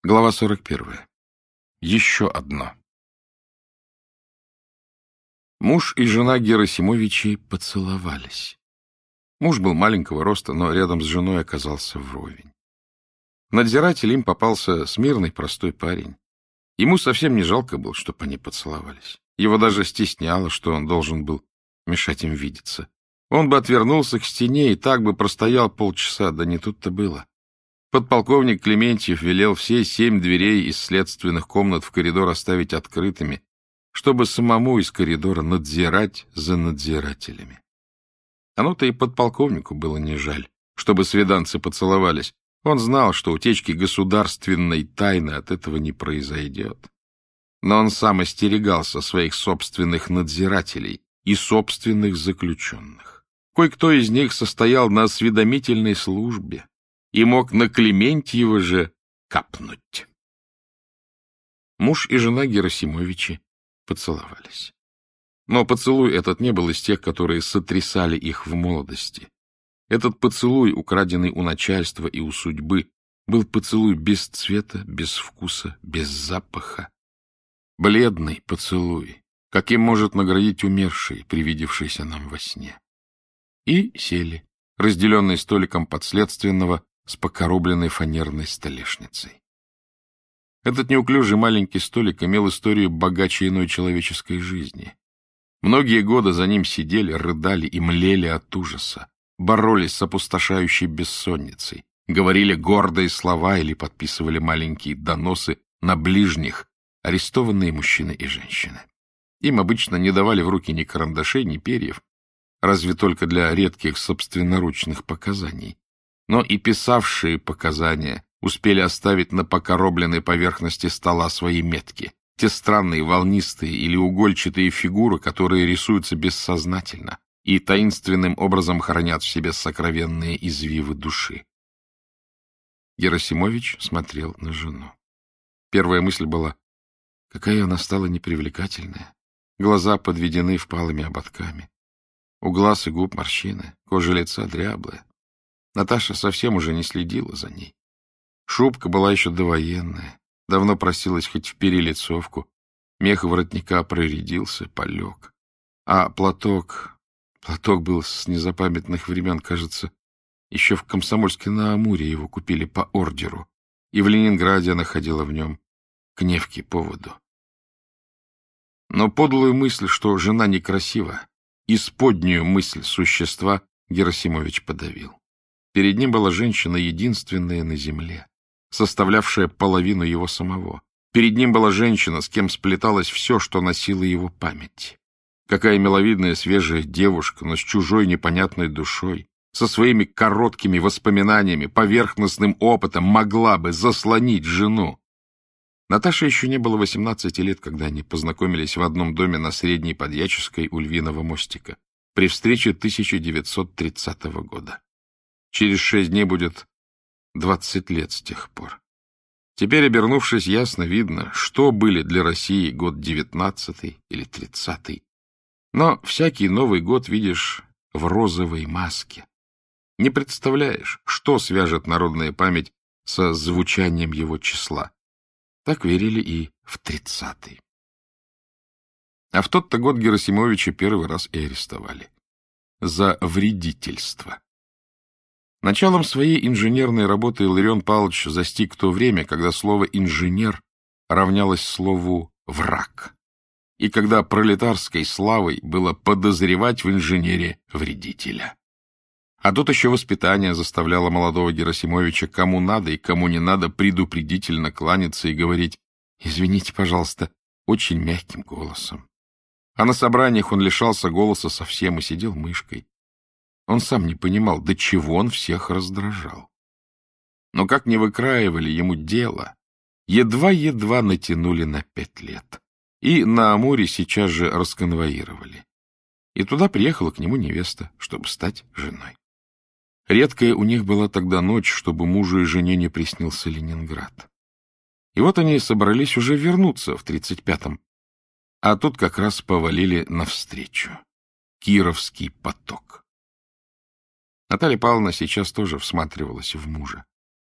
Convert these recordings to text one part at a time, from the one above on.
Глава 41. Еще одно. Муж и жена Герасимовичей поцеловались. Муж был маленького роста, но рядом с женой оказался вровень. Надзиратель им попался смирный, простой парень. Ему совсем не жалко было, чтобы они поцеловались. Его даже стесняло, что он должен был мешать им видеться. Он бы отвернулся к стене и так бы простоял полчаса, да не тут-то было. Подполковник Клементьев велел все 7 дверей из следственных комнат в коридор оставить открытыми, чтобы самому из коридора надзирать за надзирателями. Оно-то и подполковнику было не жаль, чтобы свиданцы поцеловались. Он знал, что утечки государственной тайны от этого не произойдет. Но он сам остерегался своих собственных надзирателей и собственных заключенных. Кое-кто из них состоял на осведомительной службе и мог на Клементьева же капнуть. Муж и жена Герасимовичи поцеловались. Но поцелуй этот не был из тех, которые сотрясали их в молодости. Этот поцелуй, украденный у начальства и у судьбы, был поцелуй без цвета, без вкуса, без запаха. Бледный поцелуй, каким может наградить умерший, привидевшийся нам во сне. И сели, разделенные столиком подследственного, с покоробленной фанерной столешницей. Этот неуклюжий маленький столик имел историю богаче иной человеческой жизни. Многие годы за ним сидели, рыдали и млели от ужаса, боролись с опустошающей бессонницей, говорили гордые слова или подписывали маленькие доносы на ближних, арестованные мужчины и женщины. Им обычно не давали в руки ни карандашей, ни перьев, разве только для редких собственноручных показаний. Но и писавшие показания успели оставить на покоробленной поверхности стола свои метки, те странные волнистые или угольчатые фигуры, которые рисуются бессознательно и таинственным образом хранят в себе сокровенные извивы души. Герасимович смотрел на жену. Первая мысль была, какая она стала непривлекательная. Глаза подведены впалыми ободками. У глаз и губ морщины, кожа лица дряблая. Наташа совсем уже не следила за ней. Шубка была еще довоенная, давно просилась хоть в перелицовку, мех воротника проредился, полег. А платок был с незапамятных времен, кажется, еще в Комсомольске-на-Амуре его купили по ордеру, и в Ленинграде она ходила в нем к Невке поводу. Но подлую мысль, что жена некрасива, исподнюю мысль существа Герасимович подавил. Перед ним была женщина единственная на земле, составлявшая половину его самого. Перед ним была женщина, с кем сплеталось все, что носило его память. Какая миловидная свежая девушка, но с чужой непонятной душой, со своими короткими воспоминаниями, поверхностным опытом могла бы заслонить жену. Наташе еще не было 18 лет, когда они познакомились в одном доме на Средней Подьяческой у Львиного мостика при встрече 1930 года. Через 6 дней будет 20 лет с тех пор. Теперь, обернувшись, ясно видно, что были для России год 19-й или 30-й. Но всякий Новый год видишь в розовой маске. Не представляешь, что свяжет народная память со звучанием его числа. Так верили и в 30-й. А в тот-то год Герасимовича первый раз и арестовали. За вредительство. Началом своей инженерной работы Илларион Павлович застиг то время, когда слово «инженер» равнялось слову «враг», и когда пролетарской славой было подозревать в инженере вредителя. А тут еще воспитание заставляло молодого Герасимовича кому надо и кому не надо предупредительно кланяться и говорить «извините, пожалуйста», очень мягким голосом. А на собраниях он лишался голоса совсем и сидел мышкой. Он сам не понимал, до чего он всех раздражал. Но как не выкраивали ему дело, едва-едва натянули на 5 лет. И на Амуре сейчас же расконвоировали. И туда приехала к нему невеста, чтобы стать женой. Редкая у них была тогда ночь, чтобы мужу и жене не приснился Ленинград. И вот они собрались уже вернуться в 35-м. А тут как раз повалили навстречу. Кировский поток. Наталья Павловна сейчас тоже всматривалась в мужа.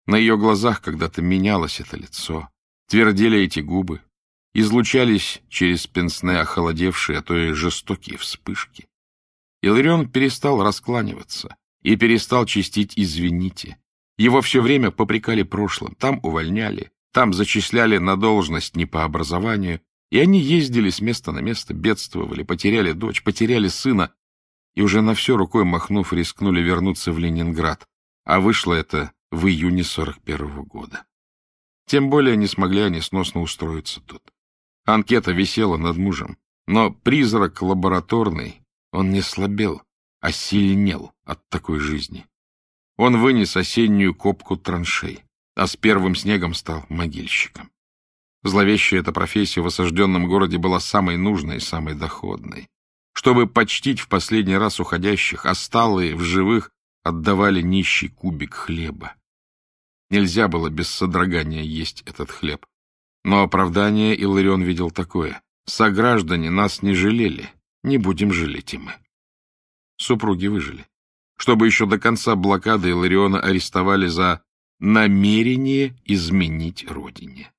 На ее глазах когда-то менялось это лицо, твердели эти губы, излучались через пенсне охолодевшие, а то и жестокие вспышки. Иларион перестал раскланиваться и перестал чистить «извините». Его все время попрекали прошлым, там увольняли, там зачисляли на должность не по образованию, и они ездили с места на место, бедствовали, потеряли дочь, потеряли сына, и уже на все рукой махнув, рискнули вернуться в Ленинград, а вышло это в июне 41-го года. Тем более не смогли они сносно устроиться тут. Анкета висела над мужем, но призрак лабораторный, он не слабел, а сильнел от такой жизни. Он вынес осеннюю копку траншей, а с первым снегом стал могильщиком. Зловещая эта профессия в осажденном городе была самой нужной и самой доходной. Чтобы почтить в последний раз уходящих, осталые в живых отдавали нищий кубик хлеба. Нельзя было без содрогания есть этот хлеб. Но оправдание Иларион видел такое: сограждане нас не жалели, не будем жалеть и мы. Супруги выжили. Чтобы еще до конца блокады Илариона арестовали за намерение изменить родине.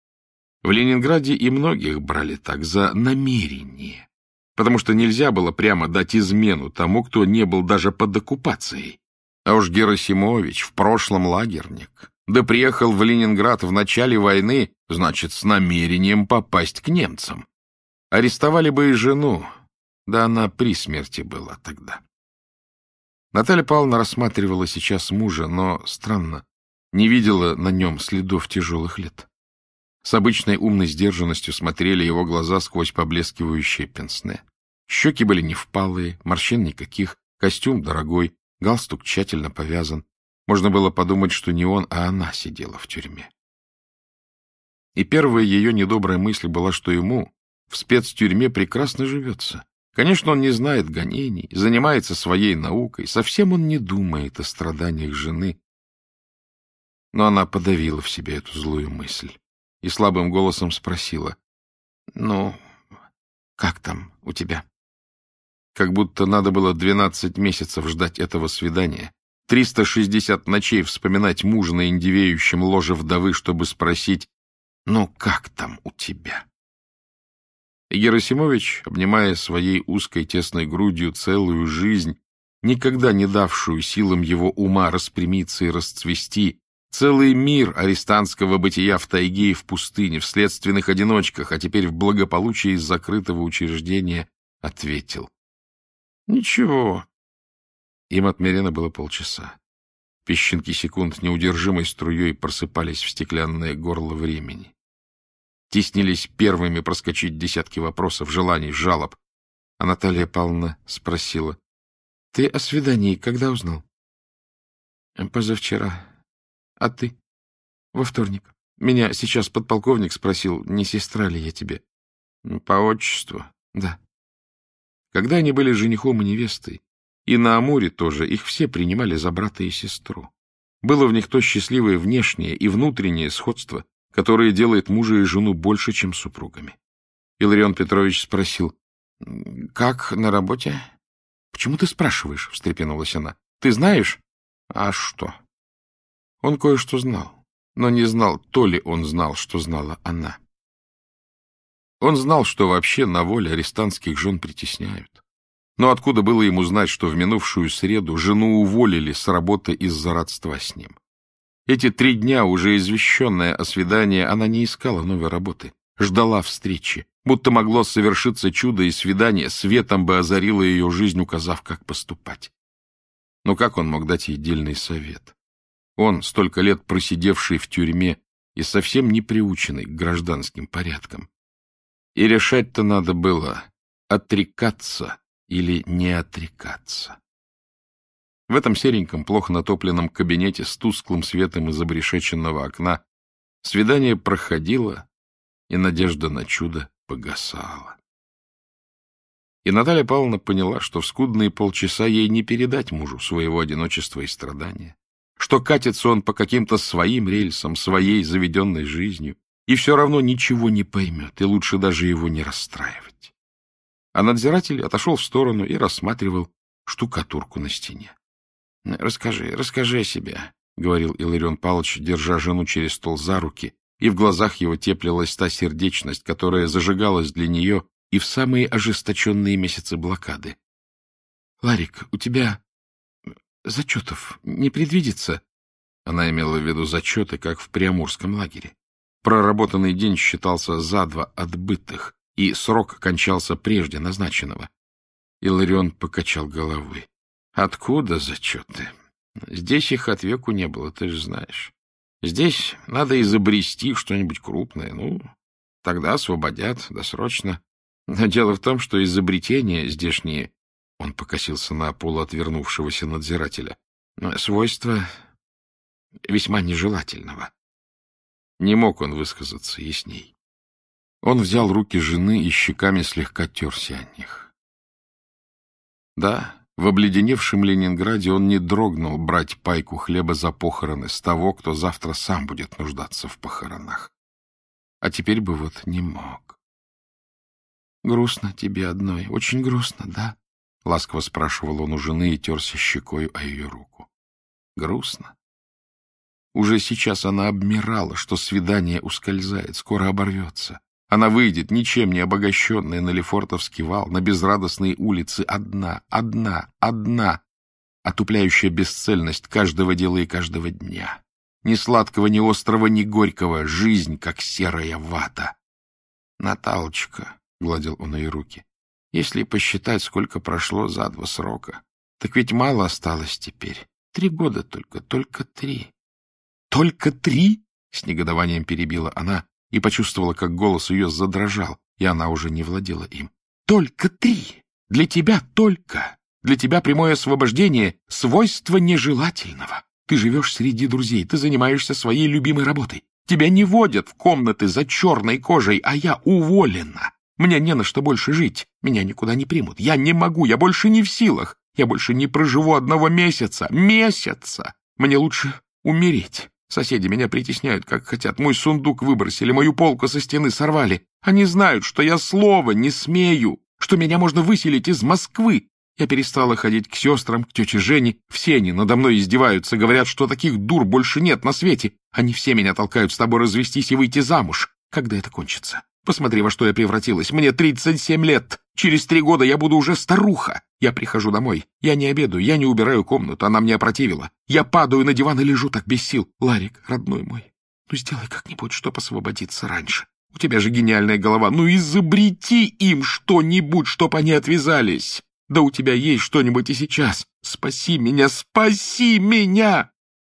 В Ленинграде и многих брали так, за намерение, потому что нельзя было прямо дать измену тому, кто не был даже под оккупацией. А уж Герасимович в прошлом лагерник, да приехал в Ленинград в начале войны, значит, с намерением попасть к немцам. Арестовали бы и жену, да она при смерти была тогда. Наталья Павловна рассматривала сейчас мужа, но, странно, не видела на нем следов тяжелых лет. С обычной умной сдержанностью смотрели его глаза сквозь поблескивающее пенсне. Щеки были не впалые, морщин никаких, костюм дорогой, галстук тщательно повязан. Можно было подумать, что не он, а она сидела в тюрьме. И первая ее недобрая мысль была, что ему в спецтюрьме прекрасно живется. Конечно, он не знает гонений, занимается своей наукой, совсем он не думает о страданиях жены. Но она подавила в себе эту злую мысль и слабым голосом спросила: «Ну, как там у тебя?» Как будто надо было 12 месяцев ждать этого свидания, 360 ночей вспоминать мужа на индивеющем ложе вдовы, чтобы спросить: «Ну, как там у тебя?» И Герасимович, обнимая своей узкой тесной грудью целую жизнь, никогда не давшую силам его ума распрямиться и расцвести, целый мир арестантского бытия в тайге и в пустыне, в следственных одиночках, а теперь в благополучии из закрытого учреждения, ответил: «Ничего». Им отмерено было полчаса. Песчинки секунд неудержимой струей просыпались в стеклянное горло времени. Теснились первыми проскочить десятки вопросов, желаний, жалоб. А Наталья Павловна спросила: «Ты о свидании когда узнал?» «Позавчера. А ты?» «Во вторник. Меня сейчас подполковник спросил, не сестра ли я тебе». «По отчеству?» «Да». Когда они были женихом и невестой, и на Амуре тоже, их все принимали за брата и сестру. Было в них то счастливое внешнее и внутреннее сходство, которое делает мужа и жену больше, чем супругами. Иларион Петрович спросил: «Как на работе?» «Почему ты спрашиваешь?» — встрепенулась она. «Ты знаешь?» «А что?» Он кое-что знал, но не знал, то ли он знал, что знала она. Он знал, что вообще на воле арестантских жен притесняют. Но откуда было ему знать, что в минувшую среду жену уволили с работы из-за родства с ним? Эти 3 дня, уже извещенная о свидании, она не искала новой работы, ждала встречи, будто могло совершиться чудо, и свидание светом бы озарило ее жизнь, указав, как поступать. Но как он мог дать ей дельный совет? Он, столько лет просидевший в тюрьме и совсем не приученный к гражданским порядкам. И решать-то надо было, отрекаться или не отрекаться. В этом сереньком, плохо натопленном кабинете с тусклым светом из обрешеченного окна свидание проходило, и надежда на чудо погасала. И Наталья Павловна поняла, что в скудные полчаса ей не передать мужу своего одиночества и страдания, что катится он по каким-то своим рельсам, своей заведенной жизнью, и все равно ничего не поймет, и лучше даже его не расстраивать. А надзиратель отошел в сторону и рассматривал штукатурку на стене. — Расскажи о себе, — говорил Илларион Павлович, держа жену через стол за руки, и в глазах его теплилась та сердечность, которая зажигалась для нее и в самые ожесточенные месяцы блокады. — Ларик, у тебя зачетов не предвидится? Она имела в виду зачеты, как в Приамурском лагере. Проработанный день считался за 2 отбытых, и срок кончался прежде назначенного. Илларион покачал головой. — Откуда зачеты? Здесь их от веку не было, ты же знаешь. Здесь надо изобрести что-нибудь крупное. Ну, тогда освободят досрочно. Но дело в том, что изобретения здешние, он покосился на полуотвернувшегося надзирателя, свойства весьма нежелательного. Не мог он высказаться ясней. Он взял руки жены и щеками слегка терся о них. Да, в обледеневшем Ленинграде он не дрогнул брать пайку хлеба за похороны с того, кто завтра сам будет нуждаться в похоронах. А теперь бы вот не мог. — Грустно тебе одной, очень грустно, да? — ласково спрашивал он у жены и терся щекою о ее руку. — Грустно. Уже сейчас она обмирала, что свидание ускользает, скоро оборвется. Она выйдет, ничем не обогащенная, на Лефортовский вал, на безрадостные улицы, одна, отупляющая бесцельность каждого дела и каждого дня. Ни сладкого, ни острого, ни горького, жизнь, как серая вата. — Наталочка, — гладил он ее руки, — если посчитать, сколько прошло за 2 срока, так ведь мало осталось теперь. 3 года только 3. — Только 3? — с негодованием перебила она и почувствовала, как голос ее задрожал, и она уже не владела им. — Только 3! Для тебя только! Для тебя прямое освобождение — свойство нежелательного. Ты живешь среди друзей, ты занимаешься своей любимой работой. Тебя не водят в комнаты за черной кожей, а я уволена. Мне не на что больше жить, меня никуда не примут. Я не могу, я больше не в силах. Я больше не проживу 1 месяца. Месяца! Мне лучше умереть. Соседи меня притесняют, как хотят. Мой сундук выбросили, мою полку со стены сорвали. Они знают, что я слова не смею, что меня можно выселить из Москвы. Я перестала ходить к сестрам, к тете Жене. Все они надо мной издеваются, говорят, что таких дур больше нет на свете. Они все меня толкают с тобой развестись и выйти замуж. Когда это кончится? Посмотри, во что я превратилась. Мне 37 лет. Через 3 года я буду уже старуха. Я прихожу домой. Я не обедаю, я не убираю комнату. Она мне опротивила. Я падаю на диван и лежу так без сил. Ларик, родной мой, ну сделай как-нибудь, чтоб освободиться раньше. У тебя же гениальная голова. Ну изобрети им что-нибудь, чтоб они отвязались. Да у тебя есть что-нибудь и сейчас. Спаси меня, спаси меня!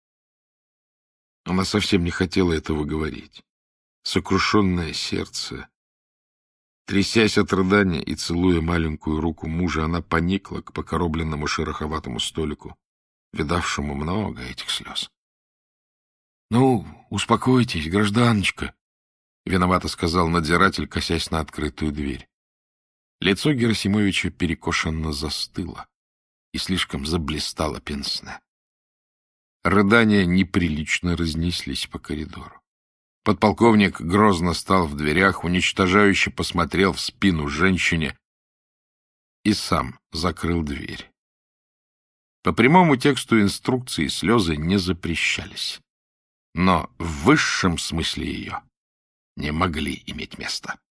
Она совсем не хотела этого говорить. Сокрушенное сердце. Трясясь от рыдания и целуя маленькую руку мужа, она поникла к покоробленному шероховатому столику, видавшему много этих слез. — Ну, успокойтесь, гражданочка, — виновато сказал надзиратель, косясь на открытую дверь. Лицо Герасимовича перекошенно застыло и слишком заблистало пенсне. Рыдания неприлично разнеслись по коридору. Подполковник грозно стал в дверях, уничтожающе посмотрел в спину женщине и сам закрыл дверь. По прямому тексту инструкции слезы не запрещались, но в высшем смысле ее не могли иметь места.